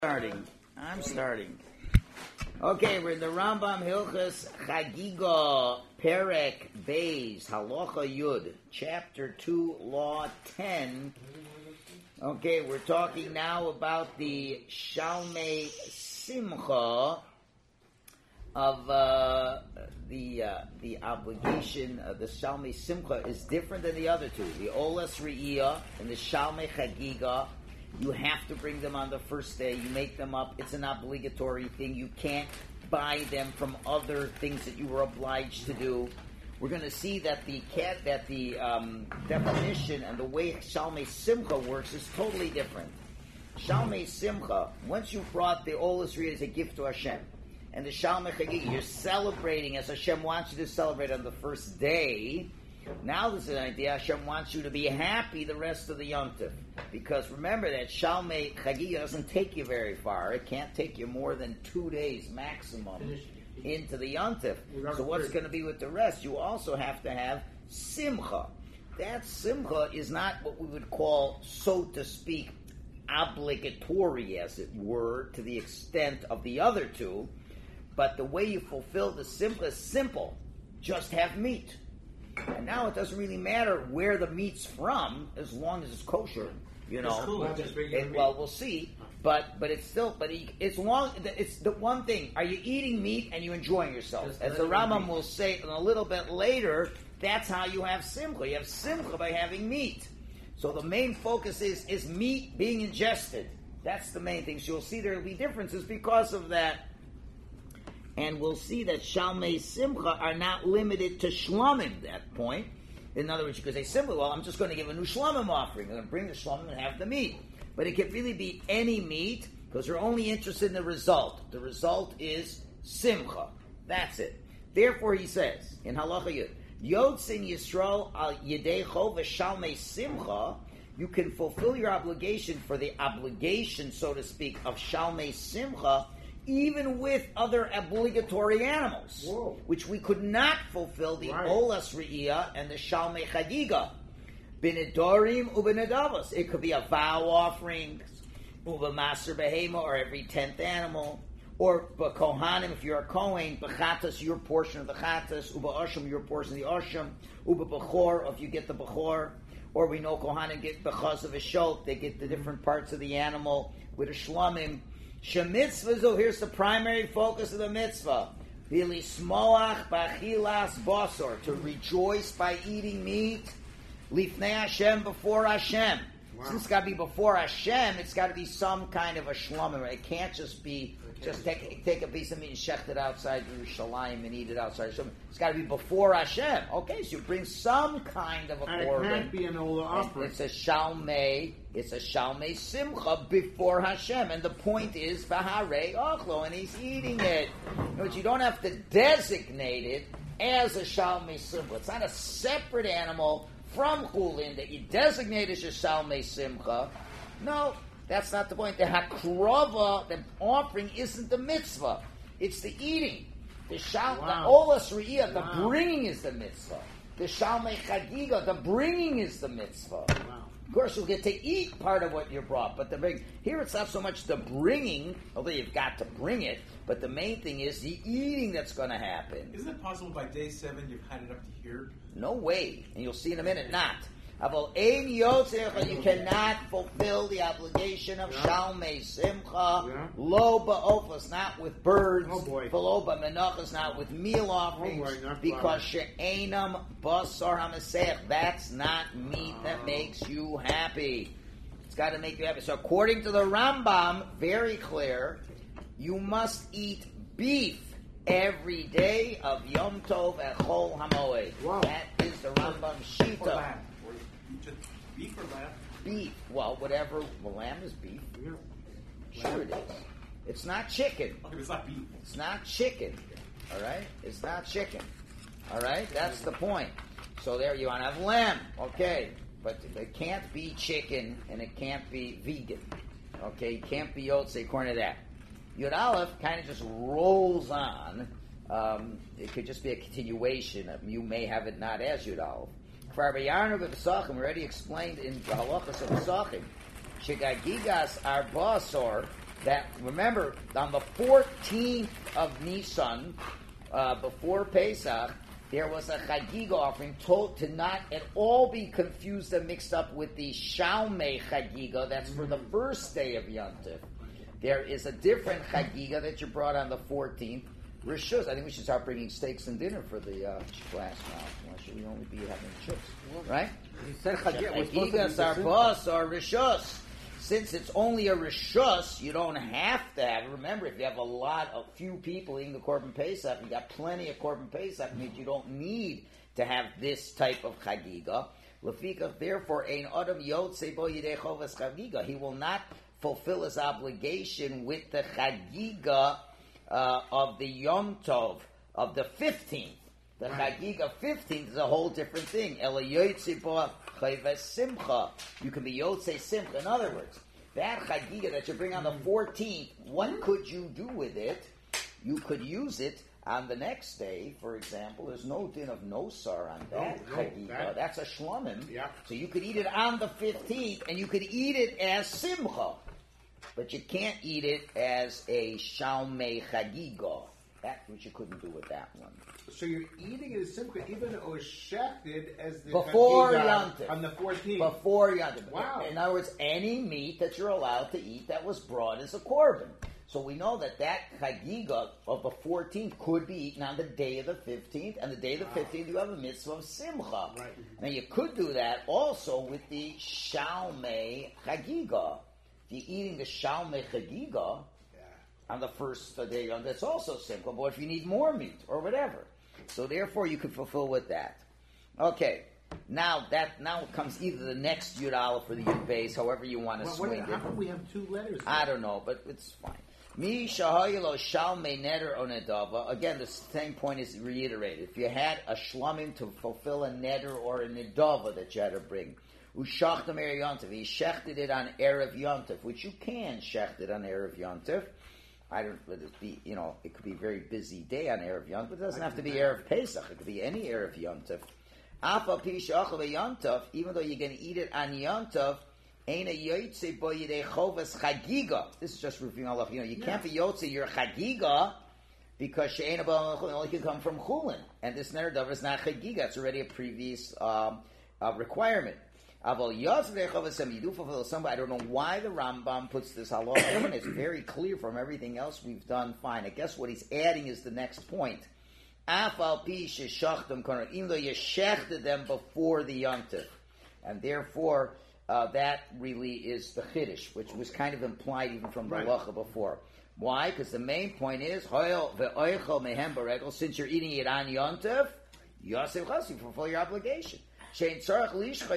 I'm starting. Okay, we're in the Rambam Hilchos Chagiga Perek Beis Halacha Yud, Chapter 2, Law 10. Okay, we're talking now about the Shalmei Simcha of the obligation of the Shalmei Simcha is different than the other two. The Olas Re'iyah and the Shalmei Chagiga, you have to bring them on the first day. You make them up. It's an obligatory thing. You can't buy them from other things that you were obliged to do. We're going to see that the definition and the way Shalmei Simcha works is totally different. Shalmei Simcha, once you brought the Olas Re'iyah as a gift to Hashem, and the Shalmei Chagiga, you're celebrating as Hashem wants you to celebrate on the first day. Now there's an idea, Hashem wants you to be happy the rest of the Yom Tov. Because remember that Shalmei Chagiga doesn't take you very far. It can't take you more than 2 days maximum into the Yom Tov. So what's going to be with the rest? You also have to have Simcha. That Simcha is not what we would call, so to speak, obligatory, as it were, to the extent of the other two. But the way you fulfill the Simcha is simple. Just have meat. And now it doesn't really matter where the meat's from, as long as it's kosher. You know, it's cool. Well, we'll see. But it's still, it's long. It's the one thing. Are you eating meat and you enjoying yourself? As the Rambam will say a little bit later, that's how you have simcha. You have simcha by having meat. So the main focus is meat being ingested. That's the main thing. So you'll see there will be differences because of that. And we'll see that Shalmei Simcha are not limited to Shlomim at that point. In other words, you could say simply, well, I'm just going to give a new Shlomim offering. I'm going to bring the Shlomim and have the meat. But it could really be any meat, because we're only interested in the result. The result is Simcha. That's it. Therefore, he says, in Halacha Yud, Yotzin Yisrael al Yedei Chov Shalmei Simcha, you can fulfill your obligation for the obligation, so to speak, of Shalmei Simcha, even with other obligatory animals, which we could not fulfill, the Olas Re'iyah and the Shalmei Chagiga. B'nedorim u'b'nedavos. It could be a vow offering, u'b'maser behema, or every 10th animal, or b'kohanim, if you're a kohen, b'chatas, your portion of the chatas, u'b'asham, your portion of the asham, u'b'bechor, if you get the bechor, or we know kohanim get b'chaz of a shot, they get the different parts of the animal with a shlamim. Shemitzvah, here's the primary focus of the mitzvah. Bilismoach b'achilas basar, to rejoice by eating meat. Lifnei Hashem, before Hashem. Since it's got to be before Hashem, it's got to be some kind of a shlomim. It can't just be, take a piece of meat and shecht it outside Yerushalayim and eat it outside. It's got to be before Hashem. Okay, so you bring some kind of a korban. It can't be an Ola offering. It's a Shalmei Simcha before Hashem. And the point is, V'harei ochlo, and he's eating it. In other words, you don't have to designate it as a Shalmei Simcha. It's not a separate animal from Chulin that you designate as your Shalmei Simcha. No, that's not the point. The Hakrava, the offering, isn't the mitzvah. It's the eating. The Olas Re'iyah, the bringing is the mitzvah. The Shalmei Chagiga, the bringing is the mitzvah. Of course, you'll get to eat part of what you brought, but here it's not so much the bringing, although you've got to bring it, but the main thing is the eating that's going to happen. Isn't it possible by day 7 you've had it up to here? No way, and you'll see in a minute, not. You cannot fulfill the obligation of Shalmei Simcha. Lo ba'ofas, not with birds. Lo ba'menachas, not with meal offerings. Because she'enam basar hamasech, that's not meat that makes you happy. It's got to make you happy. So according to the Rambam, very clear, you must eat beef every day of Yom Tov and Chol HaMoed. That is the Rambam Shita. Beef or lamb? Beef. Well, whatever. Well, lamb is beef. Sure it is. It's not chicken. Okay, it's not beef. It's not chicken. All right? It's not chicken. All right? That's the point. So there you want to have lamb. Okay. But it can't be chicken and it can't be vegan. Okay? It can't be Yotzei according to that. Yud Aleph kind of just rolls on. It could just be a continuation. You may have it not as Yud Aleph. For Yarnu b'Pesachim, we already explained in the halachas of Pesachim, Shegagigas are basar, that, remember, on the 14th of Nisan, before Pesach, there was a Chagiga offering told to not at all be confused and mixed up with the Shalmei Chagiga. That's for the first day of Yom Tov. There is a different Chagiga that you brought on the 14th. Rishus. I think we should start bringing steaks and dinner for the class now. Why should we only be having chips? Right? He said Chagigas are boss or Rishus. Since it's only a Rishus, you don't have to have it. Remember, if you have a few people eating the Korban Pesach, you got plenty of Korban Pesach, means you don't need to have this type of Chagiga. Lefika, therefore, ein adam yotze bo yidei chovas Chagiga. He will not fulfill his obligation with the Chagiga of the Yom Tov, of the 15th. The Chagiga 15th is a whole different thing. Ela yotze bo chayves simcha. You can be yotze simcha. In other words, that Chagiga that you bring on the 14th, what could you do with it? You could use it on the next day, for example. There's no din of nosar on that Chagiga. That's a shlomim. Yeah. So you could eat it on the 15th, and you could eat it as simcha. But you can't eat it as a shalmei chagiga. That's what you couldn't do with that one. So you're eating it as simcha, even though it was shechted as the Before chagiga Yom Tov. on the 14th. Before Yom Tov. Wow. In other words, any meat that you're allowed to eat that was brought as a korban. So we know that chagiga of the 14th could be eaten on the day of the 15th, and the day of the 15th you have a mitzvah of simcha. Right. Now you could do that also with the shalmei chagiga. If you're eating the shalmei chagiga on the first day, that's also simple. But if you need more meat or whatever, so therefore you could fulfill with that. Okay, now it comes either the next Yud Aleph or the Yud Beis, however you want to swing it. How come we have two letters? I don't know, but it's fine. Mi shahayilo shalmei neder o nedava. Again, the same point is reiterated. If you had a shlamim to fulfill a neder or a nedava that you had to bring, ushachtam erev yontiv, he shechted it on erev yontiv, which you can shecht it on erev yontiv. I don't. Let it be. It could be a very busy day on erev yontiv, but it doesn't have to be erev Pesach. It could be any erev yontiv. Afa pi shachal yontiv, even though you're going to eat it on yontiv. This is just reviewing Allah. You can't be yotze your chagiga because she'ena only can come from chulin, and this neder davar is not chagiga. It's already a previous requirement. You do fulfill somebody. I don't know why the Rambam puts this halacha in. It's very clear from everything else we've done. Fine. I guess what he's adding is the next point. Even though you shechted them before the yontif, and therefore. That really is the chiddush, which was kind of implied even from the halacha before. Why? Because the main point is, since you're eating it on Yontif, you fulfill your obligation. You don't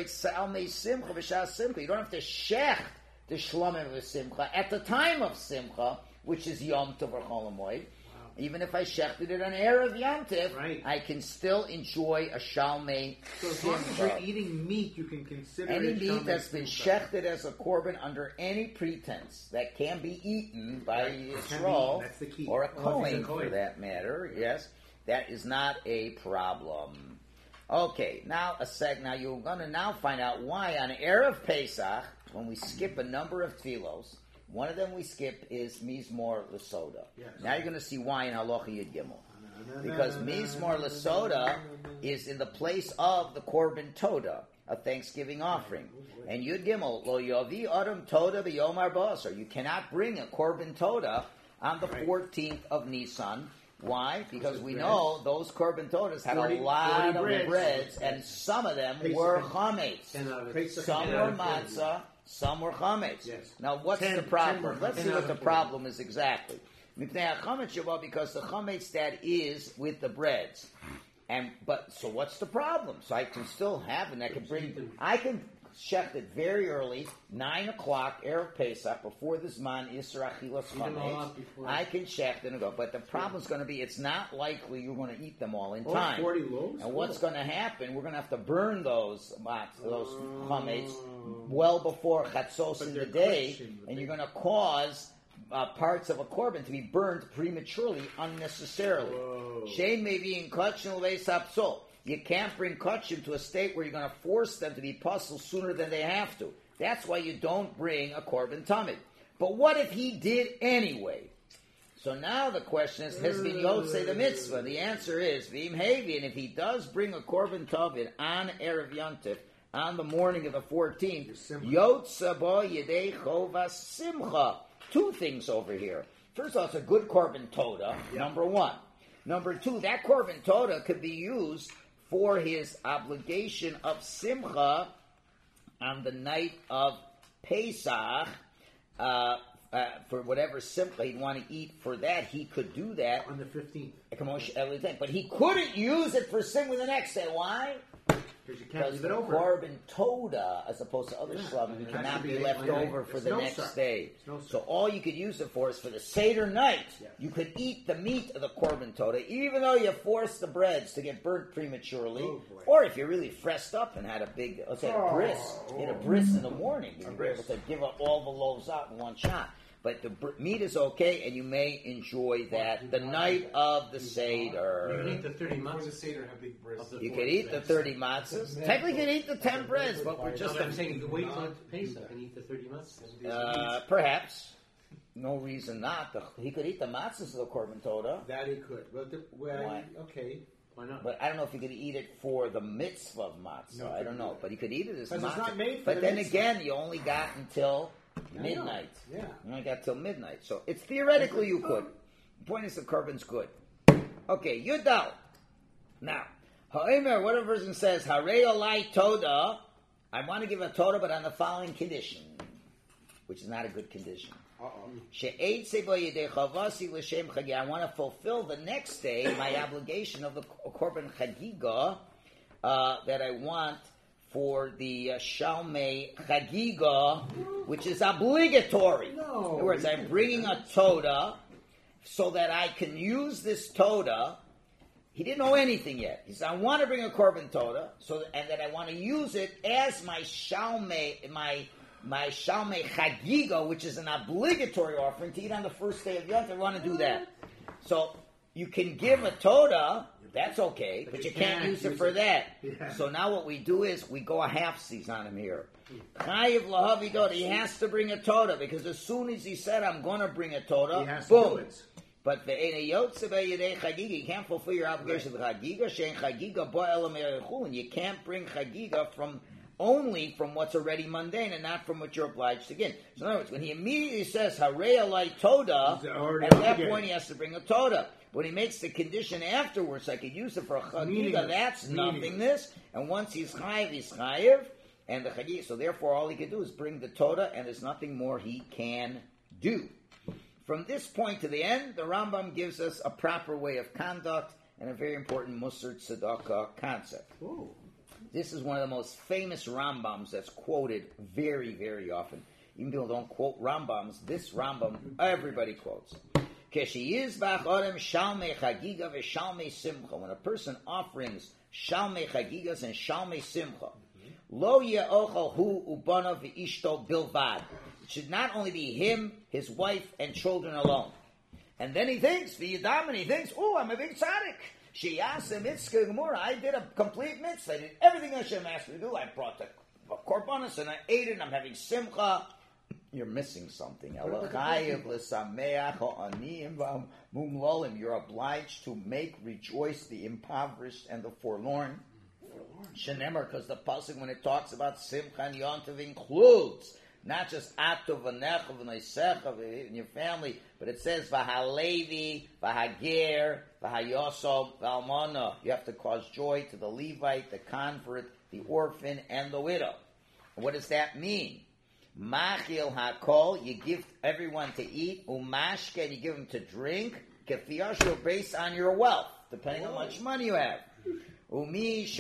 have to shech the shlamim of simcha at the time of simcha, which is Yom Tov or Chol Hamoed. Even if I shechted it on erev Yom Tov, I can still enjoy a shalmei. So as long as you're eating meat, you can consider any it meat that's been shechted as a korban under any pretense that can be eaten by Yisrael or a Kohen for that matter. Yes, that is not a problem. Okay, now Now you're going to now find out why on erev Pesach, when we skip a number of tefillos. One of them we skip is Mizmor L'Soda. Yes. Now you're going to see why in Halacha Yud Gimel. Because Mizmor L'Soda is in the place of the Korban Toda, a Thanksgiving offering. And Yud Gimel, Lo Yovi Adam Toda B'Yom Arba'asar. You cannot bring a Korban Toda on the 14th of Nisan. Why? Because we know those Korban Todas had a lot of breads, and some of them were chametz. Some were matzah. Some were chametz. Yes. Now, what's the problem? Let's see what the problem is exactly. Because the chametz that is with the breads, so what's the problem? So I can still have, and I can shecht it very early, 9 o'clock erev Pesach before the Zman Isra Achilas chametz. I can shecht and go, but the problem is going to be it's not likely you're going to eat them all in time. 40 loaves? And what's going to happen? We're going to have to burn those chametz well before chatzos in the day, and you're going to cause parts of a korban to be burned prematurely, unnecessarily. Shame may be in kachim le'sapsol. You can't bring kachim to a state where you're going to force them to be puzzled sooner than they have to. That's why you don't bring a korban tamid. But what if he did anyway? So now the question is, Hezbin Yotzei the mitzvah. The answer is, V'im Hevi, and if he does bring a Korban Tovin on Erev Yontif, on the morning of the 14th, Yotzei bo Yedei Chovas Simcha. Two things over here. First of all, it's a good Korban Toda, number one. Number two, that Korban Toda could be used for his obligation of Simcha on the night of Pesach, for whatever Simcha he'd want to eat for that, he could do that. On the 15th. But he couldn't use it for Simcha the next day. Why? Because you can't leave the it over. Korban Toda, as opposed to other shlavim, cannot be left over for the next day. So all you could use it for is for the Seder night. Yeah. You could eat the meat of the Korban Toda, even though you forced the breads to get burnt prematurely. Or if you're really fressed up and had a big, let's say a bris, you had a bris in the morning, you were able to give up all the loaves out in one shot. But the meat is okay, and you may enjoy that the night of the Seder. You can eat the 30 matzahs. The Seder have big breads. You can eat the 30 matzahs. Technically, you can eat the 10 breads, but we're just... I'm saying you can wait till Pesach and eat the 30 matzahs. Perhaps. No reason not. He could eat the matzahs of the Korban Toda. That he could. Why? Okay. Why not? But I don't know if he could eat it for the mitzvah of matzah. No, I don't know. But he could eat it as matzah. It's not made for but the then mitzvah. Again, you only got until midnight. Yeah. You only got till midnight. So it's theoretically you could. The point is the korban's good. Okay, Yudal. Now, Ha'emer, what a version says, Harei Olai Toda, I want to give a Toda, but on the following condition, which is not a good condition. I want to fulfill the next day my obligation of the Korban Chagiga that I want for the Shalmei Chagiga, which is obligatory. In other words, I'm bringing a Toda so that I can use this Toda. He didn't know anything yet. He said, I want to bring a Korban Toda, and that I want to use it as my Shalmei, my Shalmei Chagiga, which is an obligatory offering to eat on the first day of Yom Tov. I want to do that. So you can give a Toda, that's okay, but you can't use it for that. Yeah. So now what we do is we go a half-seas on him here. Chayiv lahavi Toda. He has to bring a Toda, because as soon as he said, I'm going to bring a Toda, boom. But you can't fulfill your obligation of Chagiga. You can't bring Chagiga only from what's already mundane and not from what you're obliged to give. So in other words, when he immediately says Harei Olai Toda, at that point he has to bring a Toda. When he makes the condition afterwards, I could use it for a Chagiga, that's nothingness. And once he's Chayiv, and the Chagiga. So therefore all he can do is bring the Toda, and there's nothing more he can do. From this point to the end, the Rambam gives us a proper way of conduct and a very important Musar Tzedakah concept. Ooh. This is one of the most famous Rambams that's quoted very, very often. Even people don't quote Rambams. This Rambam, everybody quotes. When a person offerings Shalmei Chagigas and Shalmei Simcha, Lo ye'ochel hu ubanav v'ishto bilvad. It should not only be him, his wife, and children alone. And then he thinks, v'yidam, and he thinks, oh, I'm a big tzaddik. Sheyasa mitzvah gemura. I did a complete mitzvah. I did everything Hashem asked me to do. I brought the korbanos and I ate it, and I'm having simcha. You're missing something. You're obliged to make rejoice the impoverished and the forlorn. Shenemar, because the pasuk, when it talks about simcha and yontiv, includes not just atov v'necha v'neisecha in your family, but it says v'halevi, v'hager, v'hayosom, v'almana. You have to cause joy to the Levite, the convert, the orphan, and the widow. What does that mean? Machil hakol, you give everyone to eat. Umashke, you give them to drink. Kefiyashu, based on your wealth, depending on how much money you have. What if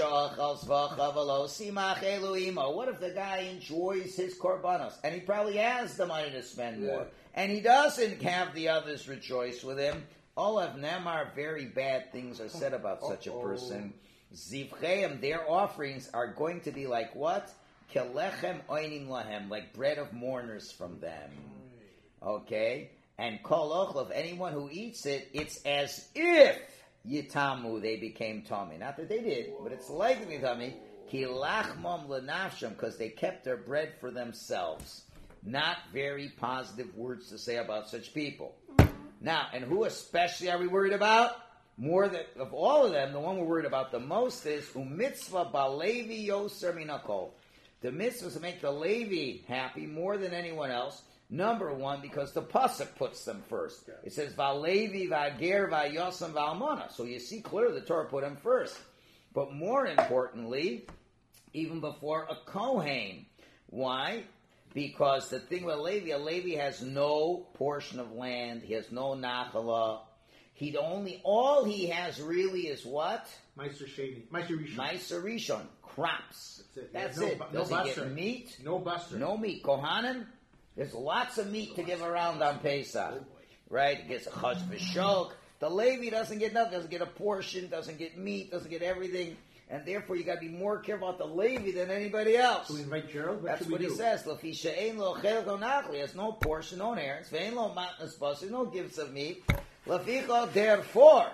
the guy enjoys his korbanos, and he probably has the money to spend more, and he doesn't have the others rejoice with him? All of them are very bad things are said about such a person. Zivcheim, their offerings are going to be like what? Kelechem oinim lahem, like bread of mourners from them. Okay? And kol ochlov, anyone who eats it, it's as if Yitamu, they became tummy. Not that they did, but it's likely tummy. Ki lachmam lenafsham, because they kept their bread for themselves. Not very positive words to say about such people. Now, and who especially are we worried about? More than of all of them, the one we're worried about the most is umitzvah balevi yoser minakol. The mitzvah is to make the Levi happy more than anyone else. Number one, because the pasuk puts them first. It says valevi vager vayosam valmona. So you see clearly the Torah put them first. But more importantly, even before a kohen. Why? Because the thing with a Levi has no portion of land. He has no nachala. All he has really is what? Meiser Sheni. Meiser Rishon. Meiser Rishon. Crops. That's it. No Does he buster. get meat? No buster. No meat. Kohanim, there's lots of meat to give around on Pesach. Right? It gets a chaj b'shok. The Levi doesn't get nothing. Doesn't get a portion. Doesn't get meat. Doesn't get everything. And therefore, you got to be more careful about the Levi than anybody else. So we invite Gerald. That's what he says. He has no portion, no inheritance. No gifts of meat. Therefore,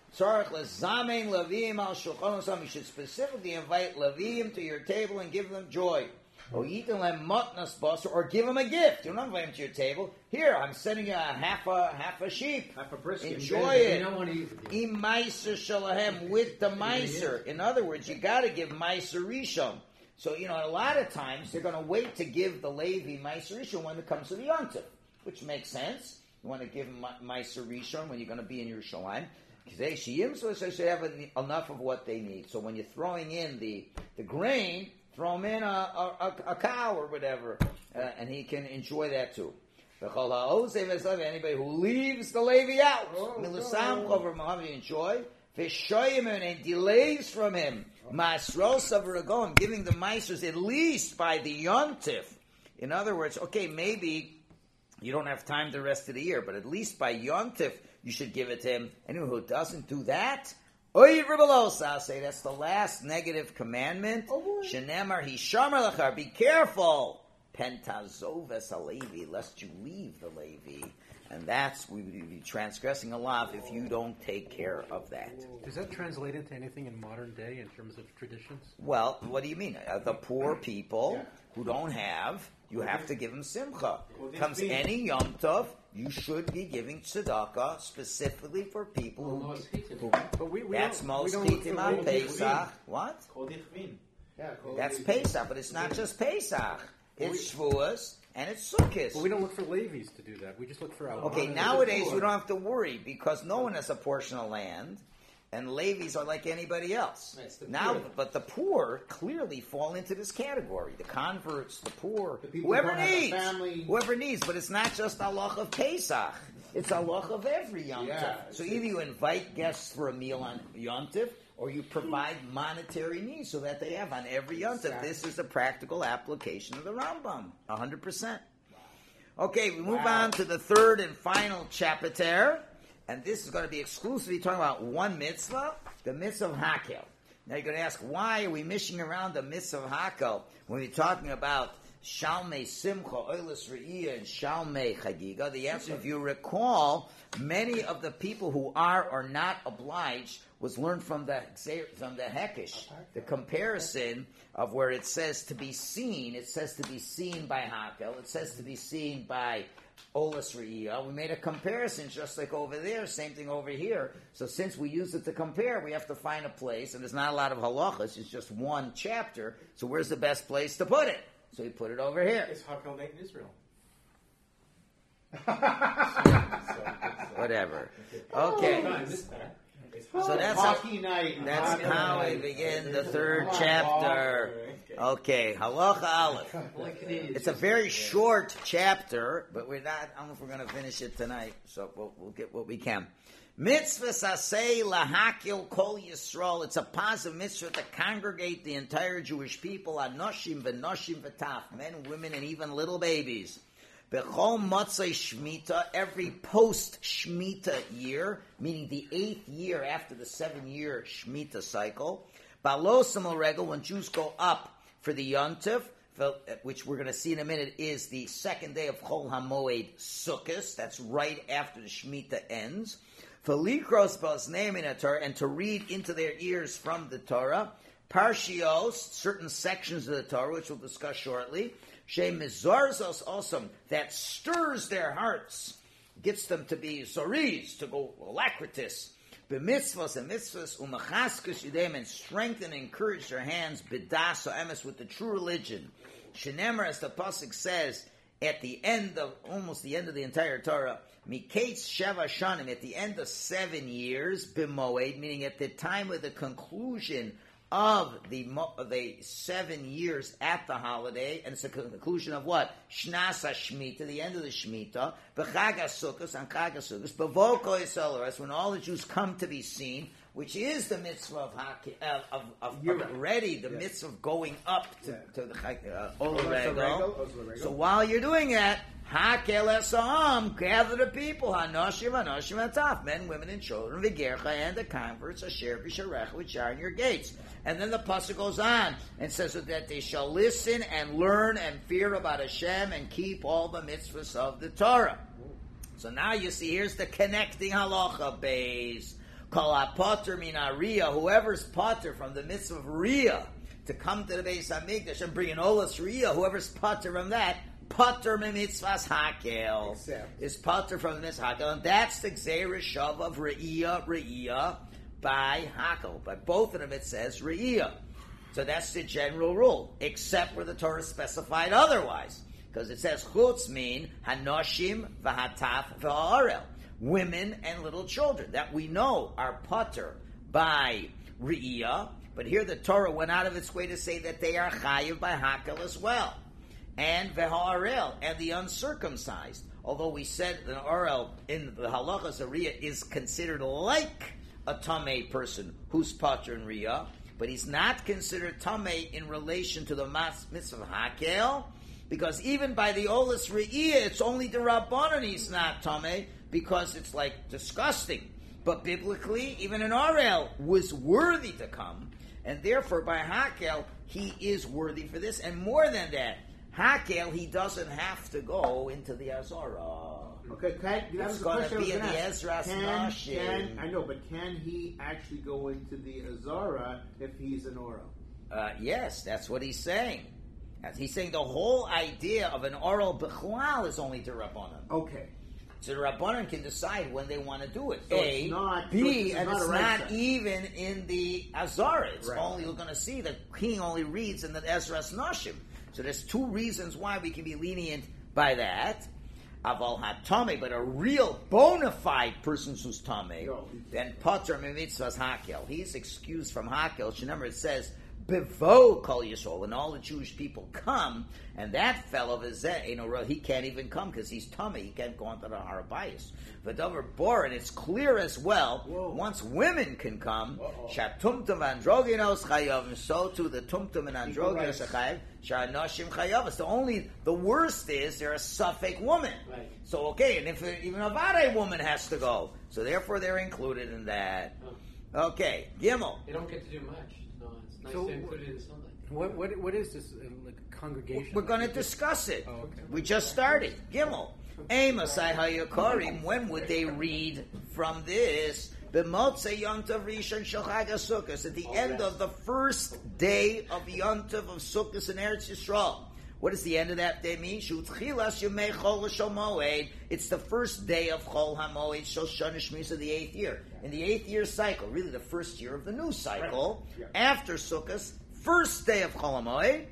you should specifically invite Levim to your table and give them joy. Or give them a gift. You don't invite them to your table. Here, I'm sending you half a sheep. Half a brisket. Enjoy it. You don't want to use it. Im meiser shalahem, with the meiser. In other words, you got to give meiser rishon. So, a lot of times they're going to wait to give the Levi meiser rishon when it comes to the yontif, which makes sense. You want to give them meiser rishon when you're going to be in Yerushalayim. Because they should have enough of what they need. So when you're throwing in the grain, throw him in a cow or whatever, and he can enjoy that too. Anybody who leaves the Levi out, enjoy. And delays from him, giving the meisters at least by the yontif. In other words, okay, maybe you don't have time the rest of the year, but at least by yontif you should give it to him. Anyone who doesn't do that, say that's the last negative commandment. Shenemar hishamar lachar. Be careful, pentazoves alevi, lest you leave the Levi, and that's we would be transgressing a lot if you don't take care of that. Does that translate into anything in modern day in terms of traditions? Well, what do you mean? The poor people who don't have, you have to give them simcha. Comes any Yom Tov, you should be giving tzedakah specifically for people who that's most chitim on Pesach. What? That's Pesach, but it's not just Pesach. It's Shavuos and it's Sukkot. But we don't look for Levies to do that. We just look for our. Okay, nowadays we don't have to worry because no one has a portion of land. And Levies are like anybody else. Now, but the poor clearly fall into this category. The converts, the poor, whoever needs. But it's not just halach of Pesach. It's halach of every Yom Tov. So either you invite guests for a meal on Yom Tov, or you provide monetary needs so that they have on every Yom Tov. This is a practical application of the Rambam, 100%. Okay, we move on to the third and final chapter. And this is going to be exclusively talking about one mitzvah, the mitzvah of Hakel. Now you're going to ask, why are we mishing around the mitzvah of Hakel when we're talking about Shalmei Simcha, Oilas Re'iyah, and Shalmei Chagiga? The answer, if you recall, many of the people who are or not obliged was learned from the Hekesh, the comparison of where it says to be seen. It says to be seen by Hakel. It says to be seen by Olas Re'iyah. We made a comparison just like over there, same thing over here. So since we use it to compare, we have to find a place, and there's not a lot of halachas, it's just one chapter, so where's the best place to put it? So we put it over here. It's Hakel Night in Israel. Whatever. Okay. So that's how we begin the third chapter. Okay, Halacha Aleph. It's a very short chapter, but I don't know if we're going to finish it tonight, so we'll get what we can. Mitzvah sasei lahakil kol Yisrael. It's a positive mitzvah to congregate the entire Jewish people, anoshim v'noshim v'taf, men, women, and even little babies. Bechol Motzei Shemitah, every post-Shemitah year, meaning the 8th year after the 7-year Shemitah cycle. Balosam Regel, when Jews go up for the Yontif, which we're going to see in a minute, is the second day of Chol HaMoed Sukkos. That's right after the Shemitah ends. For Likros B'Ozneim in a Torah, and to read into their ears from the Torah. Parshios, certain sections of the Torah, which we'll discuss shortly. Shemizarzos awesome, that stirs their hearts, gets them to be zoris, to go alacritous. B'mitzvos and mitzvos, umachaskus yudem, and strengthen and encourage their hands, b'das emes, with the true religion. Shenemer, as the pasuk says, at the end of, almost the end of the entire Torah, Miketz Sheva Shanim, at the end of 7 years, b'moed, meaning at the time of the conclusion of the 7 years at the holiday, and it's the conclusion of what? Shnas HaShmita, the end of the Shemitah, B'chag HaSukkos, and Chag HaSukkos, B'voko Yisrael, when all the Jews come to be seen, which is the mitzvah of mitzvah of going up to the Ola Regel. So while you're doing that, Hakel Esam, gather the people, Hanoshim Ataf, men, women, and children, V'gercha, and the converts, Asher B'sharecha, which are in your gates. And then the pasuk goes on and says that they shall listen and learn and fear about Hashem and keep all the mitzvahs of the Torah. So now you see, here's the connecting halacha base. Kol ha-poter min ha-riyah, whoever's poter from the mitzvah of riyah to come to the Beis HaMikdash and bring an olas riyah, whoever's poter from that, poter min mitzvahs hakel, is poter from the mitzvah hakel, and that's the gzeirah shav of riyah by hakel. By both of them it says riyah. So that's the general rule, except where the Torah specified otherwise, because it says chutz mean hanoshim v'hataf v'ha'arel, women and little children, that we know are potter by Re'iyah, but here the Torah went out of its way to say that they are chayiv by hakel as well. And v'ha'arel, and the uncircumcised. Although we said that arel in the halachas of Re'iyah is considered like a tamei person who's potter in Re'iyah, but he's not considered tamei in relation to the mitzvah of hakel, because even by the olas Re'iyah, it's only the Rabbanan he's not tamei, because it's like disgusting. But biblically, even an Arel was worthy to come, and therefore by Hakel, he is worthy for this. And more than that, Hakel, he doesn't have to go into the Azara. Okay, it's going to be in the Ezras Nashim. I know, but can he actually go into the Azara if he's an Orel? Yes, that's what he's saying. He's saying the whole idea of an Orel B'chlal is only to Rabbanan. Okay. So the Rabbanan can decide when they want to do it. So A, it's not, B, so and it's right not even in the Azara. It's right. only, you're going to see the king only reads in the Ezras Nashim. So there's two reasons why we can be lenient by that. Aval ha-tamei, but a real bona fide person who's tamei, then potter mitzvahs hakel. He's excused from hakel. Remember, it says bevo kol yisrael, when all the Jewish people come, and that fellow he can't even come because he's tamei. He can't go onto the Har Bayis. V'davar bor, and it's clear as well. Once women can come, shatumtum androginos chayavim. So too the tumtum and androginos chayav. Sha'anoshim chayavim. The worst is they're a suffix woman. Right. So okay, and if even a vade woman has to go, so therefore they're included in that. Okay, Gimel. They don't get to do much. No, it's nice So to include it in something. What is this like congregation? We're going to discuss it. Oh, okay. We just started. Gimel. Amosai hayakorim. When would they read from this? B'motzei Yontav Rishon Shel Chag HaSukkos, at the end of the first day of Yontav of Sukkos in Eretz Yisrael. What does the end of that day mean? It's the first day of Chol HaMoed Shel Shana Shmisa, the 8th year. In the 8th year cycle, really the first year of the new cycle, after Sukkos, first day of Chol HaMoed,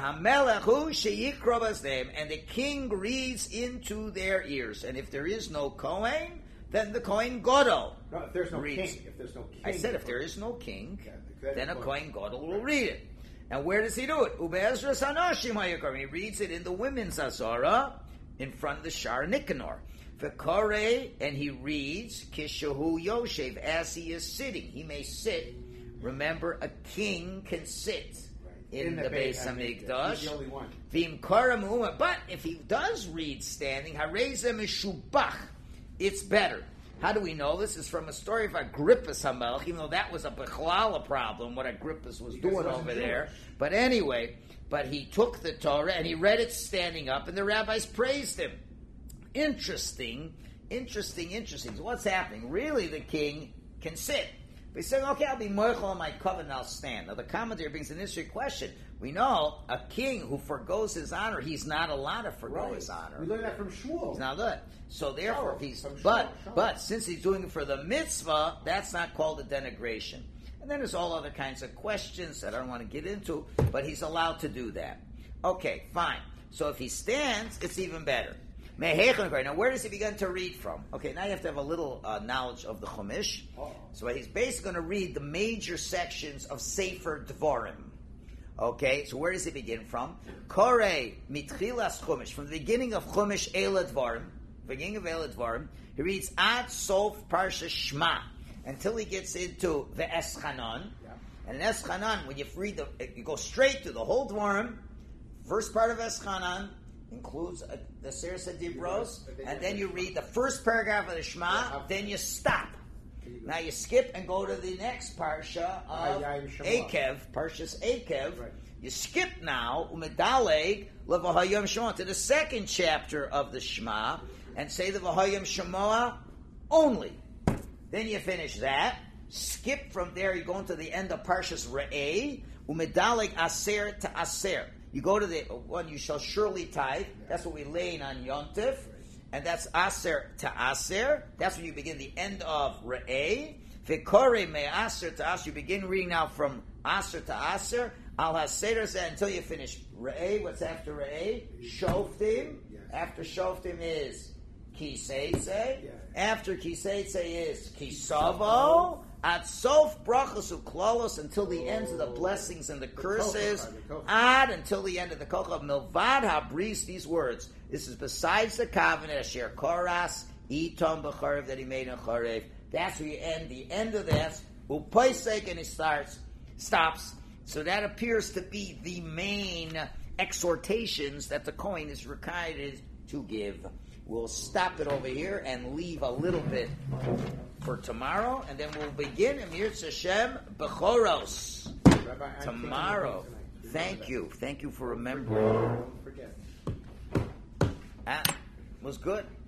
and the king reads into their ears. And if there is no Kohen, then the Kohen Gadol reads. If there's no king. I said if there is no king, then a Kohen Kohen Gadol will read it. And where does he do it? Ube'ezras Hanoshim hayakorim. He reads it in the women's Azara, in front of the Shar Nikanor. V'korei, and he reads Kishahu Yoshev, as he is sitting. He may sit. Remember, a king can sit in the Beis HaMikdash. He's the only one. V'im koramu, but if he does read standing, hareza mishubach, it's better. How do we know this? Is from a story of Agrippus HaMelech, even though that was a Bechlala problem, what Agrippus was doing over there. But anyway, he took the Torah and he read it standing up, and the rabbis praised him. Interesting. So what's happening? Really, the king can sit. But he's saying, okay, I'll be moichel on my covenant, I'll stand. Now the commentator brings an interesting question. We know a king who forgoes his honor, he's not allowed to forgo his honor. We learned that from Shmuel. He's not allowed. So therefore, but since he's doing it for the mitzvah, that's not called a denigration. And then there's all other kinds of questions that I don't want to get into, but he's allowed to do that. Okay, fine. So if he stands, it's even better. Now, where does he begin to read from? Okay, now you have to have a little knowledge of the Chumash. So he's basically going to read the major sections of Sefer Dvarim. Okay, so where does he begin from? Kore mitchilas Chumash, from the beginning of Chumash Eila Dvarim, beginning of Eila Dvarim, he reads Ad Sof Parsha Shema, until he gets into the Eschanan. And in Eschanan, when you read you go straight to the whole Dvarim. First part of Eschanan includes the Seres HaDibros, and then you read the first paragraph of the Shema, then you stop. Now you skip and go to the next parsha of Akev, Parshas Akev. Right. You skip now, Umedaleg, Levahayim Shema, to the second chapter of the Shema, and say the Vahayim Shema only. Then you finish that, skip from there, you go into the end of Parshas Re'eh, Umedaleg Aser to Aser. You go to the one, you shall surely tithe. That's what we lay on Yom Tov. And that's Aser to Aser. That's when you begin the end of Re'eh. V'korei me Aser to Aser. You begin reading now from Aser to Aser. Al HaSeder until you finish Re'eh. What's after Re'eh? Shoftim. Yes. After Shoftim is Kiseitse. Yes. After Kiseitse is Kisavo. At sof brachos uklalos, until the ends of the blessings and the curses. Ad, until the end of the kochav. Milvad habris, these words. This is besides the covenant asher koras itom b'charev that he made in charev. That's where you end the end of this. Upaisek, and it stops. So that appears to be the main exhortations that the Kohen is required to give. We'll stop it over here and leave a little bit for tomorrow, and then we'll begin in Yirtz Hashem Bechoros tomorrow. Thank you for remembering. Don't forget. Was good.